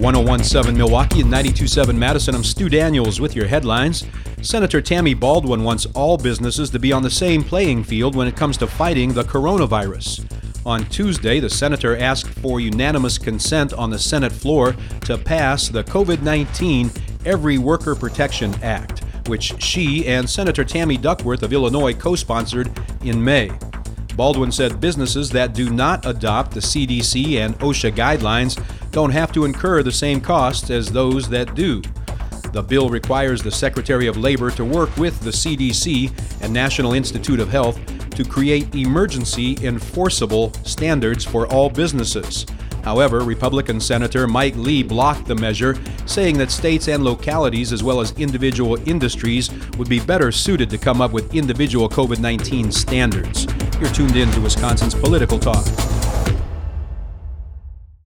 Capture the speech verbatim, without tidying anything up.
one oh one point seven Milwaukee and ninety-two point seven Madison. I'm Stu Daniels with your headlines. Senator Tammy Baldwin wants all businesses to be on the same playing field when it comes to fighting the coronavirus. On Tuesday, the senator asked for unanimous consent on the Senate floor to pass the COVID nineteen Every Worker Protection Act, which she and Senator Tammy Duckworth of Illinois co-sponsored in May. Baldwin said businesses that do not adopt the C D C and OSHA guidelines don't have to incur the same costs as those that do. The bill requires the Secretary of Labor to work with the C D C and National Institute of Health to create emergency enforceable standards for all businesses. However, Republican Senator Mike Lee blocked the measure, saying that states and localities as well as individual industries would be better suited to come up with individual COVID nineteen standards. You're tuned in to Wisconsin's Political Talk.